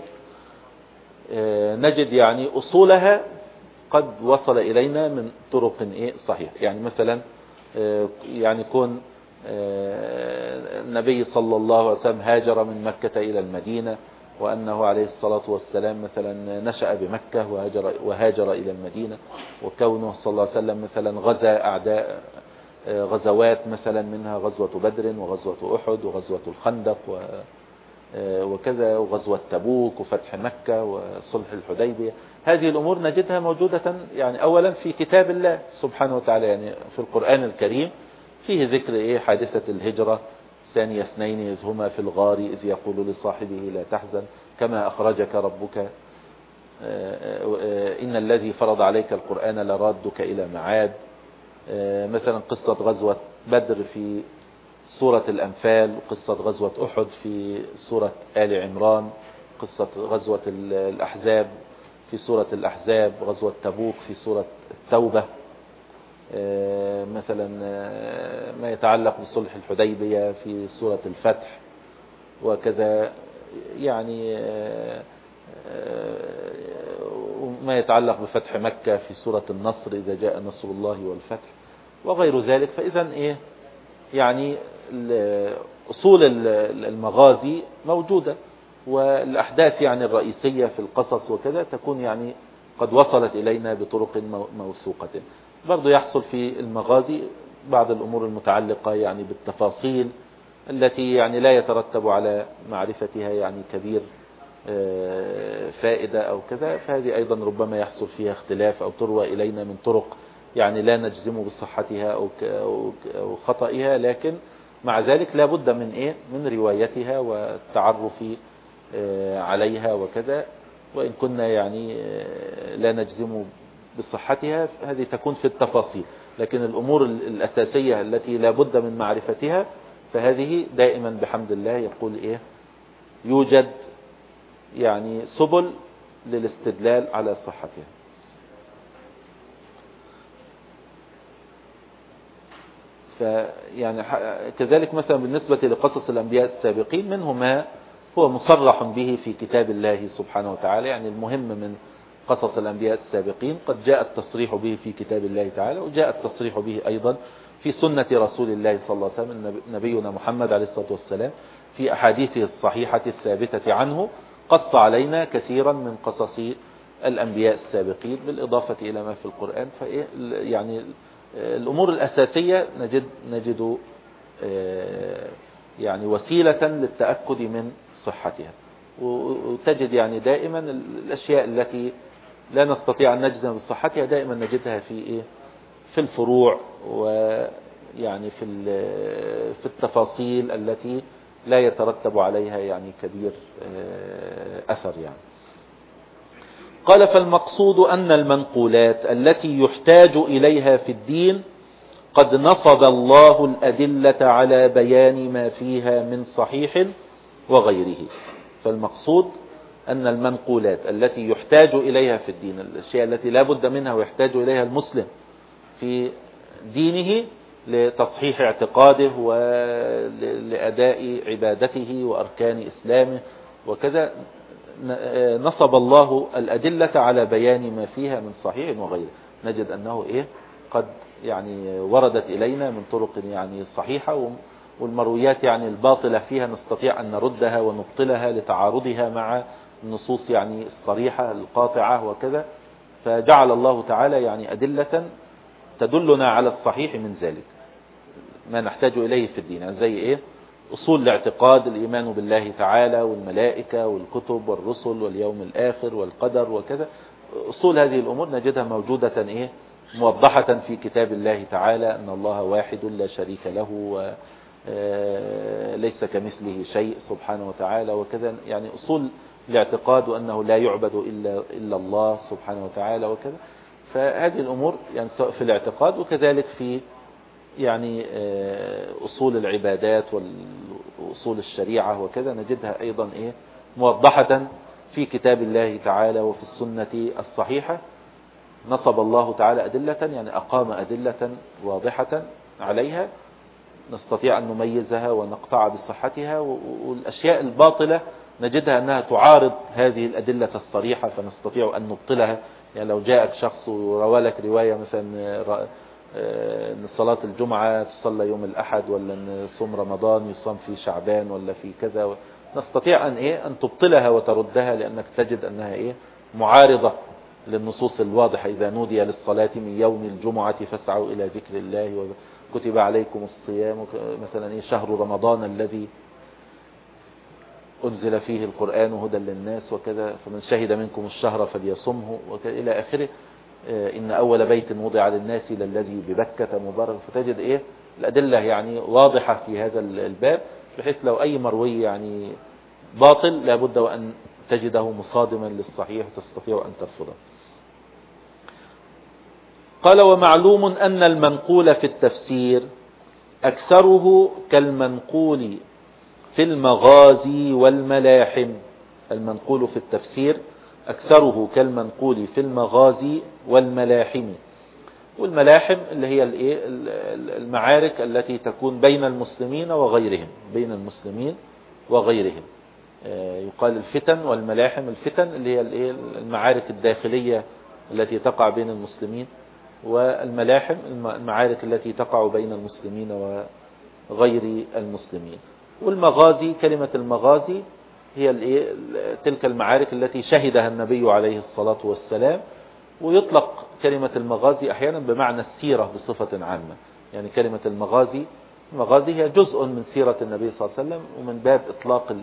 نجد يعني أصولها قد وصل إلينا من طرق صحيح. يعني مثلا يعني كون النبي صلى الله عليه وسلم هاجر من مكة إلى المدينة، وأنه عليه الصلاة والسلام مثلا نشأ بمكة وهاجر إلى المدينة، وكونه صلى الله عليه وسلم مثلا غزا أعداء غزوات مثلا منها غزوة بدر وغزوة أحد وغزوة الخندق وكذا وغزوة تبوك وفتح مكة وصلح الحديبية. هذه الأمور نجدها موجودة يعني أولا في كتاب الله سبحانه وتعالى، يعني في القرآن الكريم فيه ذكر حادثة الهجرة، ثاني اثنين إذ هما في الغار إذ يقول لصاحبه لا تحزن كما أخرجك ربك إن الذي فرض عليك القرآن لرادك إلى معاد. مثلا قصة غزوة بدر في سورة الأنفال، قصة غزوة أحد في سورة آل عمران، قصة غزوة الأحزاب في سورة الأحزاب، غزوة تبوك في سورة التوبة، مثلا ما يتعلق بصلح الحديبية في سورة الفتح، وكذا يعني ما يتعلق بفتح مكة في سورة النصر إذا جاء نصر الله والفتح وغير ذلك. فإذا يعني أصول المغازي موجودة، والأحداث يعني الرئيسية في القصص وكذا تكون يعني قد وصلت إلينا بطرق موثوقة. برضو يحصل في المغازي بعض الأمور المتعلقة يعني بالتفاصيل التي يعني لا يترتب على معرفتها يعني كبير فائدة أو كذا، فهذه أيضا ربما يحصل فيها اختلاف أو تروى إلينا من طرق يعني لا نجزم بصحتها أو خطئها، لكن مع ذلك لا بد من روايتها والتعرف عليها وكذا، وإن كنا يعني لا نجزم بصحتها هذه تكون في التفاصيل، لكن الأمور الأساسية التي لا بد من معرفتها فهذه دائما بحمد الله يقول يوجد يعني سبل للاستدلال على صحتها. فيعني كذلك مثلا بالنسبة لقصص الأنبياء السابقين منه ما هو مصرح به في كتاب الله سبحانه وتعالى، يعني المهم من قصص الأنبياء السابقين قد جاء التصريح به في كتاب الله تعالى، وجاء التصريح به أيضا في سنة رسول الله صلى الله عليه وسلم. نبينا محمد عليه الصلاة والسلام في أحاديثه الصحيحة الثابتة عنه قص علينا كثيرا من قصص الأنبياء السابقين بالإضافة إلى ما في القرآن. يعني الأمور الأساسية نجد يعني وسيلة للتأكد من صحتها، وتجد يعني دائما الأشياء التي لا نستطيع أن نجزم بصحتها دائما نجدها في الفروع ويعني في التفاصيل التي لا يترتب عليها يعني كبير أثر يعني. قال فالمقصود أن المنقولات التي يحتاج إليها في الدين قد نصب الله الأدلة على بيان ما فيها من صحيح وغيره. فالمقصود أن المنقولات التي يحتاج إليها في الدين، الأشياء التي لا بد منها ويحتاج إليها المسلم في دينه لتصحيح اعتقاده ولأداء عبادته وأركان إسلامه وكذا، نصب الله الأدلة على بيان ما فيها من صحيح وغيره. نجد أنه قد يعني وردت إلينا من طرق يعني صحيحة، والمرويات يعني الباطلة فيها نستطيع أن نردها ونبطلها لتعارضها مع النصوص يعني الصريحة القاطعة وكذا. فجعل الله تعالى يعني أدلة تدلنا على الصحيح من ذلك ما نحتاج إليه في الدين، يعني زي أصول الاعتقاد، الإيمان بالله تعالى والملائكة والكتب والرسل واليوم الآخر والقدر وكذا. أصول هذه الأمور نجدها موجودة موضحة في كتاب الله تعالى، أن الله واحد لا شريك له وليس كمثله شيء سبحانه وتعالى وكذا، يعني أصول الاعتقاد وأنه لا يعبد إلا الله سبحانه وتعالى وكذا. فهذه الأمور يعني سواء في الاعتقاد وكذلك في يعني أصول العبادات وأصول الشريعة وكذا نجدها أيضا موضحة في كتاب الله تعالى وفي السنة الصحيحة. نصب الله تعالى أدلة يعني أقام أدلة واضحة عليها نستطيع أن نميزها ونقطع بصحتها، والأشياء الباطلة نجدها أنها تعارض هذه الأدلة الصريحة فنستطيع أن نبطلها. يعني لو جاءك شخص وروى لك رواية مثلا ان صلاة الجمعة تصلى يوم الأحد، ولا ان صوم رمضان يصام في شعبان، ولا في كذا. نستطيع أن تبطلها وتردها، لأنك تجد أنها معارضة للنصوص الواضحة. إذا نودي للصلاة من يوم الجمعة فاسعوا إلى ذكر الله وكتب عليكم الصيام مثلا شهر رمضان الذي أنزل فيه القرآن هدى للناس وكذا، فمن شهد منكم الشهر فليصمه إلى آخره. إن أول بيت وضع للناس للذي ببكة مبارك. فتجد الأدلة واضحة في هذا الباب، بحيث لو أي مروي باطل لابد وأن تجده مصادما للصحيح تستطيع أن ترفضه. قال: ومعلوم أن المنقول في التفسير أكثره كالمنقول في المغازي والملاحم. المنقول في التفسير أكثره كالمنقول في المغازي والملاحم. والملاحم اللي هي المعارك التي تكون بين المسلمين وغيرهم، بين المسلمين وغيرهم. يقال الفتن والملاحم. الفتن اللي هي المعارك الداخلية التي تقع بين المسلمين، والملاحم المعارك التي تقع بين المسلمين وغير المسلمين. والمغازي، كلمة المغازي هي تلك المعارك التي شهدها النبي عليه الصلاة والسلام. ويطلق كلمة المغازي أحيانا بمعنى السيرة بصفة عامة. يعني كلمة المغازي هي جزء من سيرة النبي صلى الله عليه وسلم، ومن باب إطلاق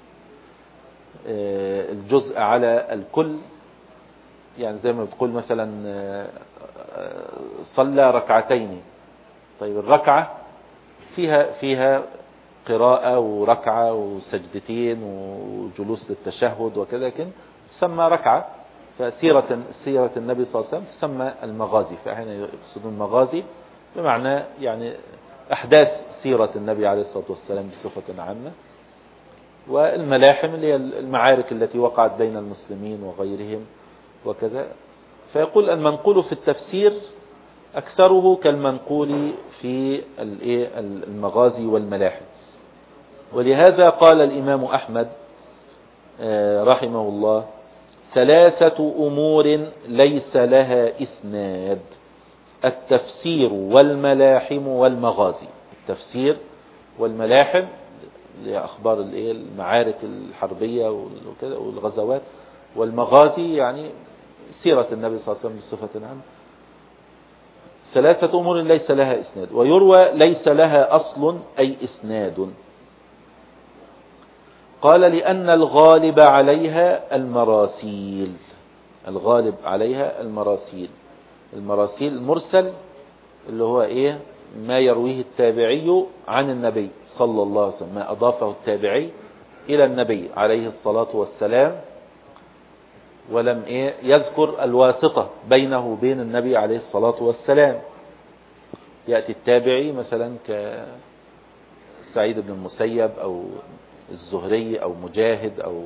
الجزء على الكل. يعني زي ما بتقول مثلا صلى ركعتين. طيب الركعة فيها قراءة وركعة وسجدتين وجلوس للتشهد وكذا، لكن تسمى ركعة. فسيرة النبي صلى الله عليه وسلم تسمى المغازي. فأحيانا يقصدون المغازي بمعنى أحداث سيرة النبي عليه الصلاة والسلام بصفة عامة. والملاحم اللي هي المعارك التي وقعت بين المسلمين وغيرهم وكذا. فيقول المنقول في التفسير أكثره كالمنقول في المغازي والملاحم. ولهذا قال الإمام أحمد رحمه الله: 3 أمور ليس لها إسناد: التفسير والملاحم والمغازي. التفسير والملاحم لأخبار المعارك الحربية وكذا والغزوات، والمغازي يعني سيرة النبي صلى الله عليه وسلم بصفة عامة. 3 أمور ليس لها إسناد. ويروى ليس لها أصل أي إسناد. قال: لأن الغالب عليها المراسيل. الغالب عليها المراسيل. المراسيل المرسل اللي هو ما يرويه التابعي عن النبي صلى الله عليه وسلم، ما أضافه التابعي إلى النبي عليه الصلاة والسلام، ولم يذكر الواسطة بينه وبين النبي عليه الصلاة والسلام. يأتي التابعي مثلا كسعيد بن المسيب أو الزهري أو مجاهد أو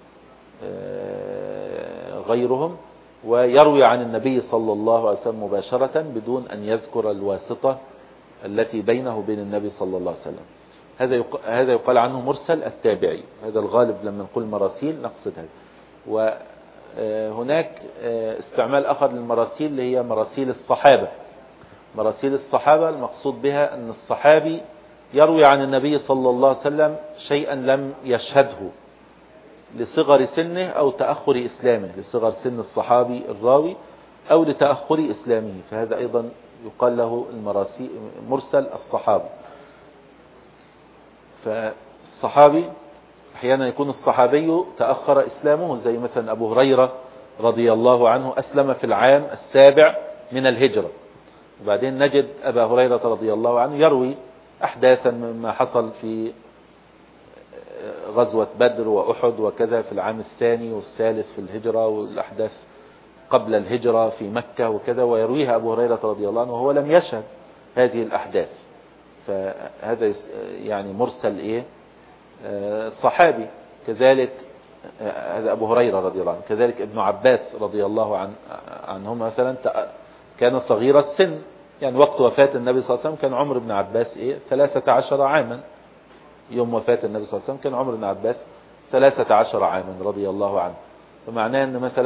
غيرهم، ويروي عن النبي صلى الله عليه وسلم مباشرة بدون أن يذكر الواسطة التي بينه وبين النبي صلى الله عليه وسلم. هذا يقال عنه مرسل التابعي. هذا الغالب لما نقول مراسيل نقصد هذا. وهناك استعمال آخر للمراسيل اللي هي مراسيل الصحابة. مراسيل الصحابة المقصود بها أن الصحابي يروي عن النبي صلى الله عليه وسلم شيئا لم يشهده لصغر سنه أو تأخر إسلامه، لصغر سن الصحابي الراوي أو لتأخر إسلامه. فهذا أيضا يقال له مرسل الصحابي. فالصحابي أحيانا يكون الصحابي تأخر إسلامه، زي مثلا أبو هريرة رضي الله عنه أسلم في العام 7 من الهجرة، وبعدين نجد أبا هريرة رضي الله عنه يروي أحداثا مما حصل في غزوة بدر وأحد وكذا في العام 2 والثالث في الهجرة، والأحداث قبل الهجرة في مكة وكذا، ويرويها أبو هريرة رضي الله عنه وهو لم يشهد هذه الأحداث. فهذا يعني مرسل صحابي. كذلك هذا أبو هريرة رضي الله عنه. كذلك ابن عباس رضي الله عنهما مثلا كان صغير السن، يعني وقت وفاة النبي صلى الله عليه وسلم كان عمر ابن عباس 13 عاما. يوم وفاة النبي صلى الله عليه وسلم كان عمر ابن عباس 13 عاما رضي الله عنه. فمعناه أن مثلا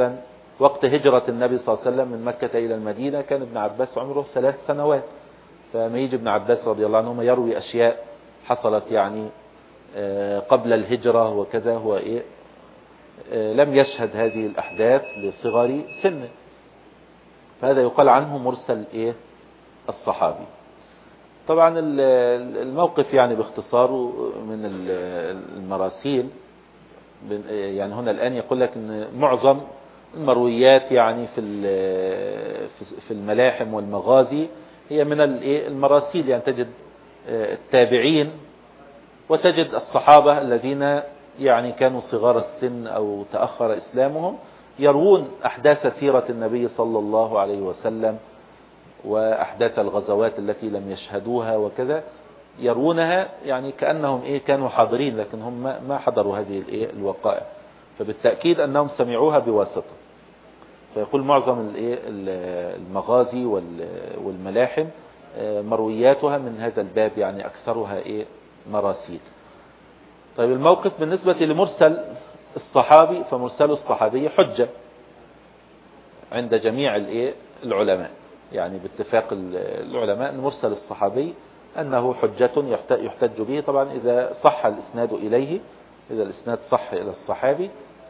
وقت هجرة النبي صلى الله عليه وسلم من مكة إلى المدينة كان ابن عباس عمره 3 سنوات. فما يجي ابن عباس رضي الله عنهما يروي أشياء حصلت يعني قبل الهجرة وكذا، هو لم يشهد هذه الأحداث لصغر سنه، فهذا يقال عنه مرسل الصحابي. طبعا الموقف يعني باختصار من المراسيل، يعني هنا الآن يقول لك أن معظم المرويات يعني في الملاحم والمغازي هي من المراسيل، يعني تجد التابعين وتجد الصحابة الذين يعني كانوا صغار السن أو تأخر إسلامهم يروون أحداث سيرة النبي صلى الله عليه وسلم وأحداث الغزوات التي لم يشهدوها وكذا، يرونها يعني كأنهم كانوا حاضرين، لكن هم ما حضروا هذه الوقائع، فبالتأكيد أنهم سمعوها بواسطة. فيقول معظم المغازي والملاحم مروياتها من هذا الباب، يعني أكثرها مراسيل. طيب الموقف بالنسبة لمرسل الصحابي، فمرسل الصحابي حجة عند جميع العلماء، يعني باتفاق العلماء أن مرسل الصحابي أنه حجة يحتج به، طبعا إذا صح الإسناد إليه، إذا الإسناد صح إلى الصحابي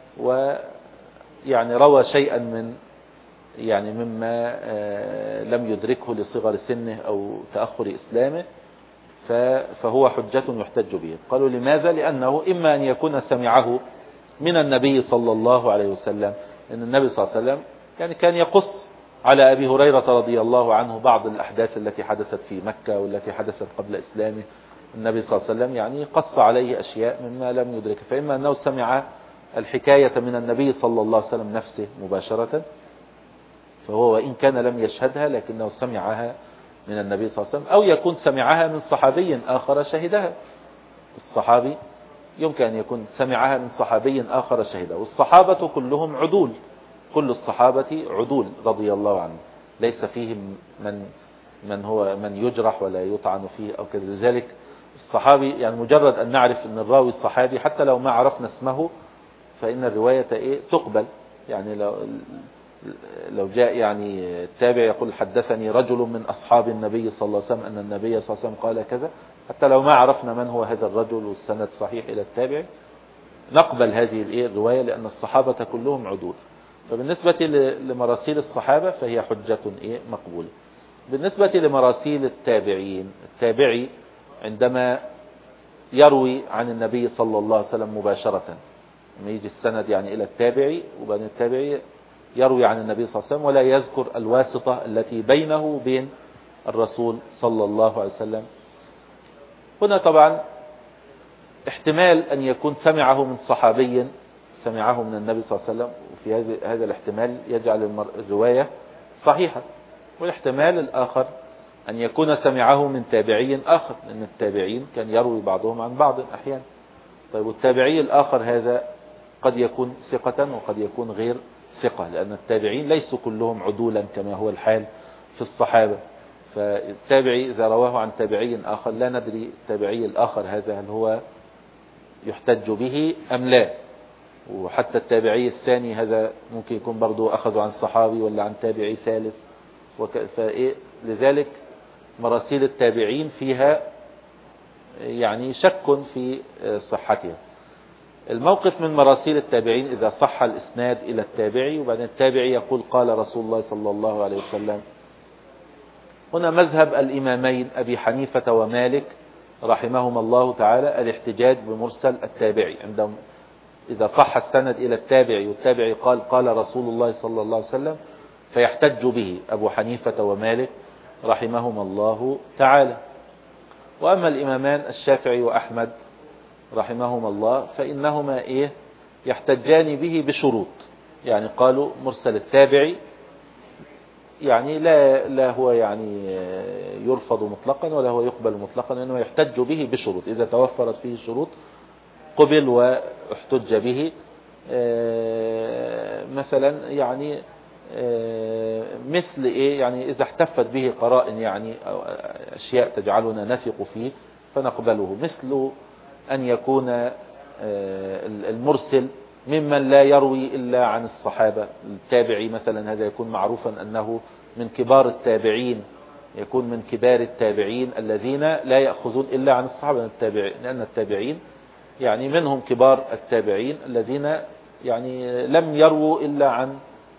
ويعني روى شيئا مما لم يدركه لصغر سنه أو تأخر إسلامه، فهو حجة يحتج به. قالوا لماذا؟ لأنه إما أن يكون سمعه من النبي صلى الله عليه وسلم، أن النبي صلى الله عليه وسلم يعني كان يقص على أبي هريرة رضي الله عنه بعض الأحداث التي حدثت في مكة والتي حدثت قبل إسلامه، النبي صلى الله عليه وسلم يعني قص عليه أشياء مما لم يدرك، فإما أنه سمع الحكاية من النبي صلى الله عليه وسلم نفسه مباشرة، فهو وإن كان لم يشهدها لكنه سمعها من النبي صلى الله عليه وسلم، أو يكون سمعها من صحابي آخر شهدها. الصحابي يمكن أن يكون سمعها من صحابي آخر شهدها، والصحابة كلهم عدول، كل الصحابة عدول رضي الله عنهم، ليس فيهم من يجرح ولا يطعن فيه أو كذا. لذلك الصحابي يعني مجرد أن نعرف أن الراوي الصحابي حتى لو ما عرفنا اسمه فإن الرواية تقبل. يعني لو جاء يعني التابع يقول حدثني رجل من أصحاب النبي صلى الله عليه وسلم أن النبي صلى الله عليه وسلم قال كذا، حتى لو ما عرفنا من هو هذا الرجل والسند صحيح إلى التابع نقبل هذه الرواية، لأن الصحابة كلهم عدول. فبالنسبة لمراسيل الصحابة فهي حجة مقبولة. بالنسبة لمراسيل التابعين، التابعي عندما يروي عن النبي صلى الله عليه وسلم مباشرة، لما يجي السند يعني إلى التابعي، وبعدين التابعي يروي عن النبي صلى الله عليه وسلم ولا يذكر الواسطة التي بينه وبين الرسول صلى الله عليه وسلم. هنا طبعا احتمال أن يكون سمعه من صحابي سمعه من النبي صلى الله عليه وسلم، وفي هذا الاحتمال يجعل الرواية صحيحة. والاحتمال الآخر أن يكون سمعه من تابعي آخر، لأن التابعين كان يروي بعضهم عن بعض أحيانا. طيب والتابعي الآخر هذا قد يكون ثقة وقد يكون غير ثقة، لأن التابعين ليسوا كلهم عدولا كما هو الحال في الصحابة. فالتابعي إذا رواه عن تابعي آخر لا ندري التابعي الآخر هذا هل هو يحتج به أم لا، وحتى التابعي الثاني هذا ممكن يكون برضو أخذ عن صحابي ولا عن تابعي ثالث. لذلك مراسيل التابعين فيها يعني شك في صحتها. الموقف من مراسيل التابعين إذا صح الإسناد إلى التابعي وبعدين التابعي يقول قال رسول الله صلى الله عليه وسلم، هنا مذهب الإمامين أبي حنيفة ومالك رحمهما الله تعالى الاحتجاج بمرسل التابعي عندهم. إذا صح السند إلى التابعي والتابعي قال رسول الله صلى الله عليه وسلم فيحتج به أبو حنيفة ومالك رحمهما الله تعالى. وأما الإمامان الشافعي وأحمد رحمهما الله فإنهما يحتجان به بشروط. يعني قالوا مرسل التابعي يعني لا هو يعني يرفض مطلقا ولا هو يقبل مطلقا، لأنه يحتج به بشروط، إذا توفرت فيه شروط قبل واحتج به. مثلا يعني مثل يعني إذا احتفت به قرائن يعني أو أشياء تجعلنا نثق فيه فنقبله، مثل أن يكون المرسل ممن لا يروي إلا عن الصحابة. التابعي مثلا هذا يكون معروفا أنه من كبار التابعين، يكون من كبار التابعين الذين لا يأخذون إلا عن الصحابة، لأن التابعين يعني منهم كبار التابعين الذين يعني لم يروا إلا عن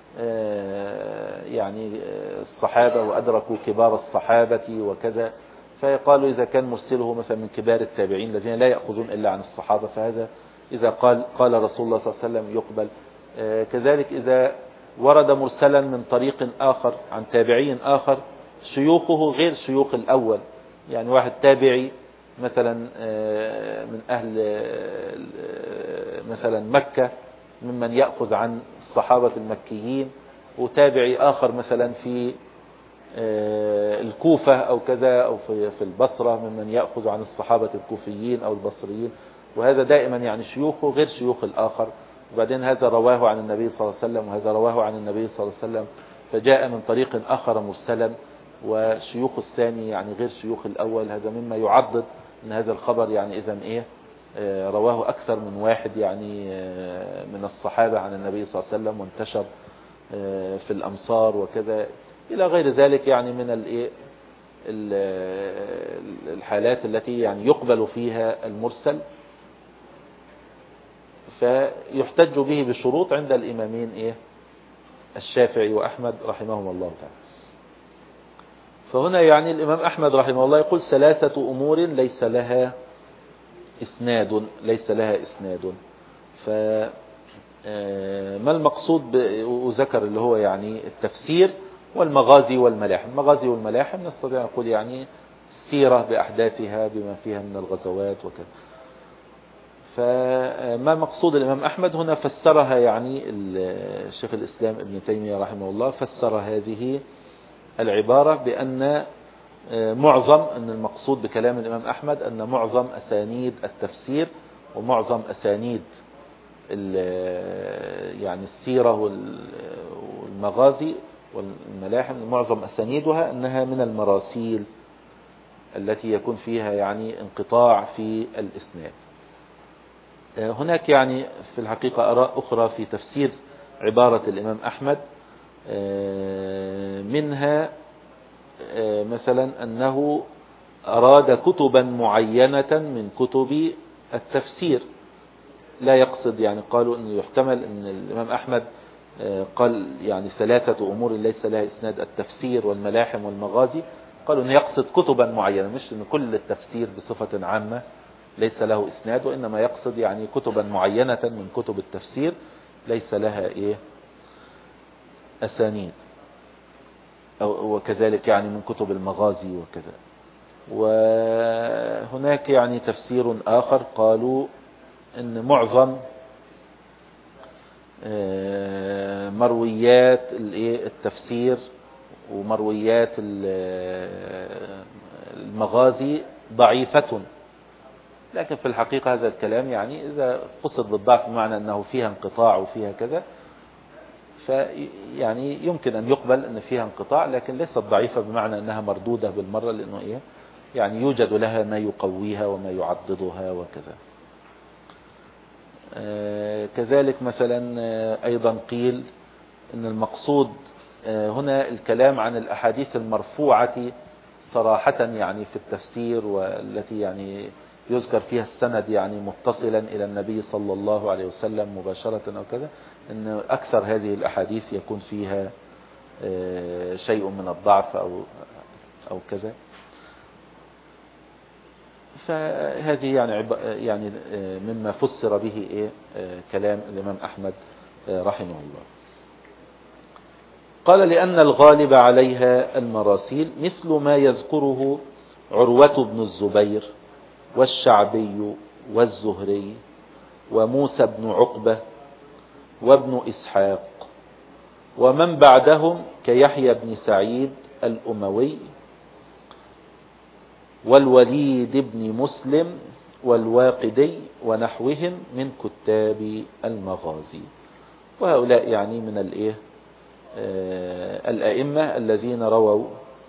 يعني الصحابة وأدركوا كبار الصحابة وكذا، فيقالوا إذا كان مرسله مثلا من كبار التابعين الذين لا يأخذون إلا عن الصحابة، فهذا إذا قال رسول الله صلى الله عليه وسلم يقبل. كذلك إذا ورد مرسلا من طريق آخر عن تابعي آخر شيوخه غير شيوخ الأول، يعني واحد تابعي مثلا من أهل مثلا مكة ممن يأخذ عن الصحابة المكيين، وتابعي آخر مثلا في الكوفة أو كذا أو في البصرة ممن يأخذ عن الصحابة الكوفيين أو البصريين، وهذا دائما يعني شيوخه غير شيوخ الآخر. وبعدين هذا رواه عن النبي صلى الله عليه وسلم وهذا رواه عن النبي صلى الله عليه وسلم، فجاء من طريق آخر مرسلا وشيوخ الثاني يعني غير شيوخ الأول. هذا مما يعضد أن هذا الخبر يعني إذن إيه رواه أكثر من واحد يعني من الصحابة عن النبي صلى الله عليه وسلم، وانتشر في الأمصار وكذا إلى غير ذلك يعني من الحالات التي يعني يقبل فيها المرسل، فيحتج به بشروط عند الإمامين إيه الشافعي وأحمد رحمهم الله تعالى. فهنا يعني الإمام أحمد رحمه الله يقول 3 أمور ليس لها إسناد. فما المقصود وذكر اللي هو يعني التفسير والمغازي والملاحم. المغازي والملاحم نستطيع نقول يعني السيرة بأحداثها بما فيها من الغزوات وكذا. فما مقصود الإمام أحمد هنا؟ فسرها يعني الشيخ الإسلام ابن تيمية رحمه الله، فسر هذه العبارة بأن أن المقصود بكلام الإمام أحمد أن معظم أسانيد التفسير ومعظم أسانيد يعني السيرة والمغازي والملاحم معظم أسانيدها أنها من المراسيل التي يكون فيها يعني انقطاع في الإسناد. هناك يعني في الحقيقة آراء أخرى في تفسير عبارة الإمام أحمد، منها مثلا أنه أراد كتبا معينة من كتب التفسير، لا يقصد يعني قالوا أنه يحتمل أن الإمام أحمد قال يعني 3 أمور ليس لها إسناد، التفسير والملاحم والمغازي، قالوا أنه يقصد كتبا معينة، مش أن كل التفسير بصفة عامة ليس له إسناد، وإنما يقصد يعني كتبا معينة من كتب التفسير ليس لها أسانيد، وكذلك يعني من كتب المغازي وكذا. وهناك يعني تفسير آخر قالوا أن معظم مرويات التفسير ومرويات المغازي ضعيفة، لكن في الحقيقة هذا الكلام يعني إذا قصد بالضعف بمعنى أنه فيها انقطاع وفيها كذا، فيعني يمكن أن يقبل أن فيها انقطاع، لكن ليست ضعيفة بمعنى أنها مردودة بالمرة، لأنه يعني يوجد لها ما يقويها وما يعضدها وكذا. كذلك مثلا أيضا قيل أن المقصود هنا الكلام عن الأحاديث المرفوعة صراحة يعني في التفسير، والتي يعني يذكر فيها السند يعني متصلا إلى النبي صلى الله عليه وسلم مباشرة أو كذا، أن أكثر هذه الأحاديث يكون فيها شيء من الضعف أو كذا. فهذه يعني مما فسر به كلام الإمام أحمد رحمه الله. قال لأن الغالب عليها المراسيل مثل ما يذكره عروة بن الزبير والشعبي والزهري وموسى بن عقبة وابن إسحاق ومن بعدهم كيحيى بن سعيد الأموي والوليد بن مسلم والواقدي ونحوهم من كتاب المغازي. وهؤلاء يعني من الأئمة الذين رووا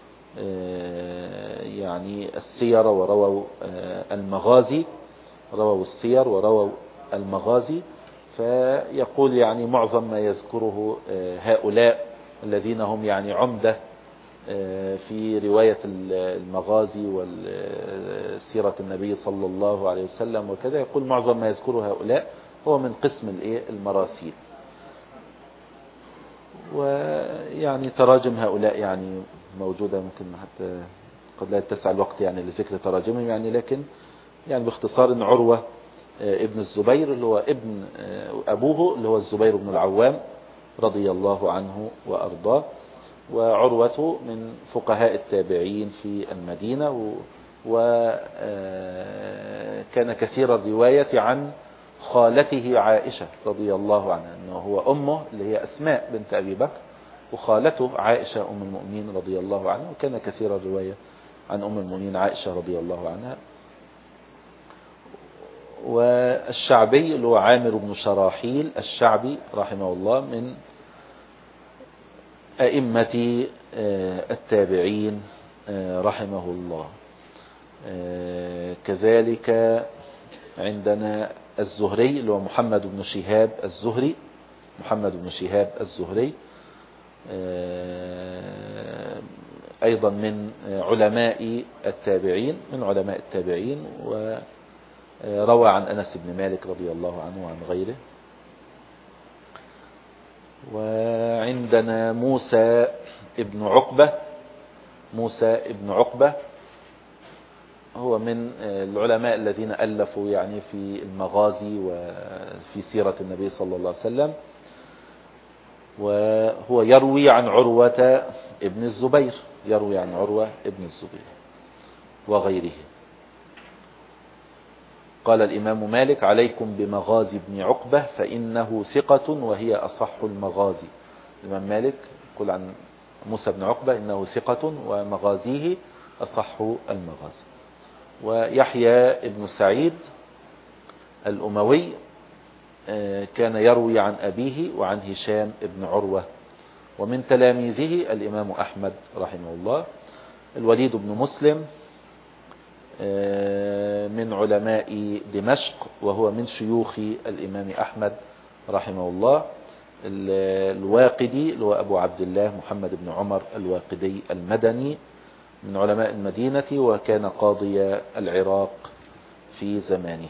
يعني السير ورووا المغازي، رووا السير ورووا المغازي. فيقول يعني معظم ما يذكره هؤلاء الذين هم يعني عمدة في رواية المغازي والسيرة النبي صلى الله عليه وسلم وكذا، يقول معظم ما يذكره هؤلاء هو من قسم المراسيل. ويعني تراجم هؤلاء يعني موجودة، ممكن حتى قد لا يتسع الوقت يعني لذكر تراجمهم يعني، لكن يعني باختصار ان عروة ابن الزبير اللي هو ابن أبوه اللي هو الزبير بن العوام رضي الله عنه وأرضاه، وعروة من فقهاء التابعين في المدينة، وكان كثير الرواية عن خالته عائشة رضي الله عنها، أنه هو أمه اللي هي أسماء بنت أبي بكر، وخالته عائشة أم المؤمنين رضي الله عنها، وكان كثير الرواية عن أم المؤمنين عائشة رضي الله عنها. والشعبي اللي هو عامر بن شراحيل الشعبي رحمه الله من أئمة التابعين رحمه الله. كذلك عندنا الزهري اللي هو محمد بن شهاب الزهري، محمد بن شهاب الزهري أيضا من علماء التابعين، وروى عن أنس بن مالك رضي الله عنه وعن غيره. وعندنا موسى ابن عقبة هو من العلماء الذين ألفوا يعني في المغازي وفي سيرة النبي صلى الله عليه وسلم، وهو يروي عن عروة ابن الزبير، وغيره. قال الإمام مالك: عليكم بمغازي ابن عقبة فإنه ثقة وهي أصح المغازي. الإمام مالك يقول عن موسى بن عقبة إنه ثقة ومغازيه أصح المغازي. ويحيى ابن سعيد الأموي كان يروي عن أبيه وعن هشام ابن عروة. ومن تلاميذه الإمام أحمد رحمه الله الوليد بن مسلم من علماء دمشق، وهو من شيوخ الإمام أحمد رحمه الله. الواقدي اللي هو أبو عبد الله محمد بن عمر الواقدي المدني من علماء المدينة، وكان قاضي العراق في زمانه.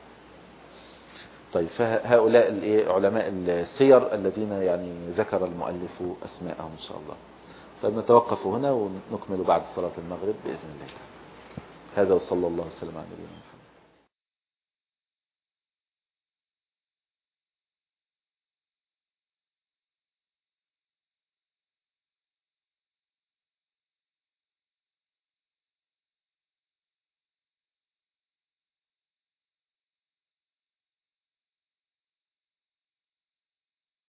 طيب، فهؤلاء علماء السير الذين يعني ذكر المؤلف أسماءهم إن شاء الله. طيب، نتوقف هنا ونكمل بعد صلاة المغرب بإذن الله. هذا وصلى الله وسلم على نبينا محمد.